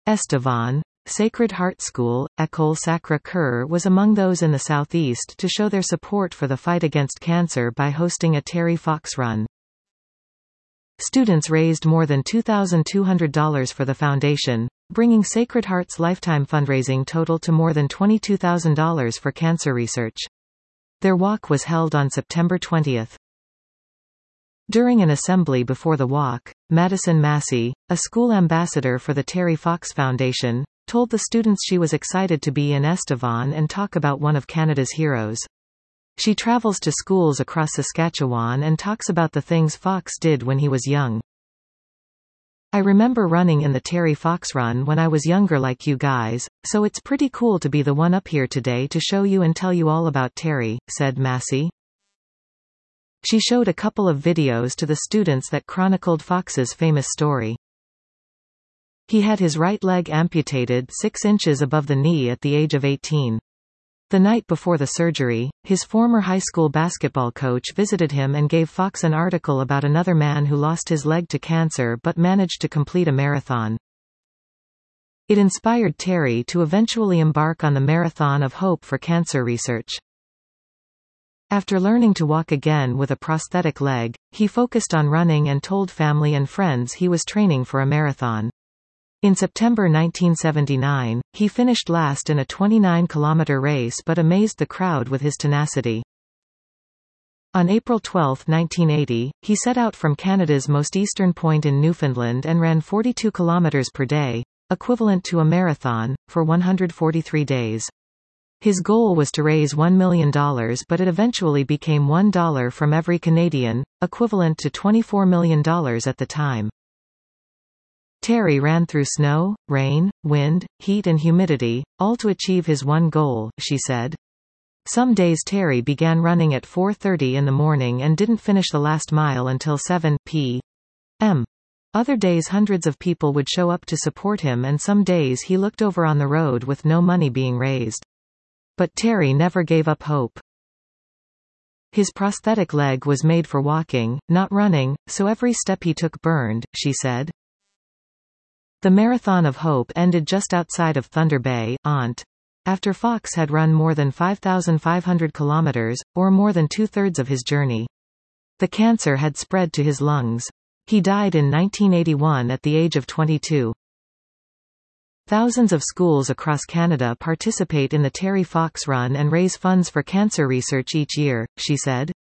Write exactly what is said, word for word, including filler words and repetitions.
Estevan, Sacred Heart School, École Sacré-Cœur was among those in the southeast to show their support for the fight against cancer by hosting a Terry Fox Run. Students raised more than two thousand two hundred dollars for the foundation, bringing Sacred Heart's lifetime fundraising total to more than twenty-two thousand dollars for cancer research. Their walk was held on September twentieth. During an assembly before the walk, Madison Massey, a school ambassador for the Terry Fox Foundation, told the students she was excited to be in Estevan and talk about one of Canada's heroes. She travels to schools across Saskatchewan and talks about the things Fox did when he was young. I remember running in the Terry Fox Run when I was younger like you guys, so it's pretty cool to be the one up here today to show you and tell you all about Terry, said Massey. She showed a couple of videos to the students that chronicled Fox's famous story. He had his right leg amputated six inches above the knee at the age of eighteen. The night before the surgery, his former high school basketball coach visited him and gave Fox an article about another man who lost his leg to cancer but managed to complete a marathon. It inspired Terry to eventually embark on the Marathon of Hope for cancer research. After learning to walk again with a prosthetic leg, he focused on running and told family and friends he was training for a marathon. In September nineteen seventy-nine, he finished last in a twenty-nine kilometer race but amazed the crowd with his tenacity. On April twelfth nineteen eighty, he set out from Canada's most eastern point in Newfoundland and ran forty-two kilometers per day, equivalent to a marathon, for one hundred forty-three days. His goal was to raise one million dollars, but it eventually became one dollar from every Canadian, equivalent to twenty-four million dollars at the time. Terry ran through snow, rain, wind, heat and humidity, all to achieve his one goal, she said. Some days Terry began running at four thirty in the morning and didn't finish the last mile until seven p m Other days hundreds of people would show up to support him, and some days he looked over on the road with no money being raised. But Terry never gave up hope. His prosthetic leg was made for walking, not running, so every step he took burned, she said. The Marathon of Hope ended just outside of Thunder Bay, Ont. After Fox had run more than five thousand five hundred kilometers, or more than two-thirds of his journey. The cancer had spread to his lungs. He died in nineteen eighty-one at the age of twenty-two. Thousands of schools across Canada participate in the Terry Fox Run and raise funds for cancer research each year, she said.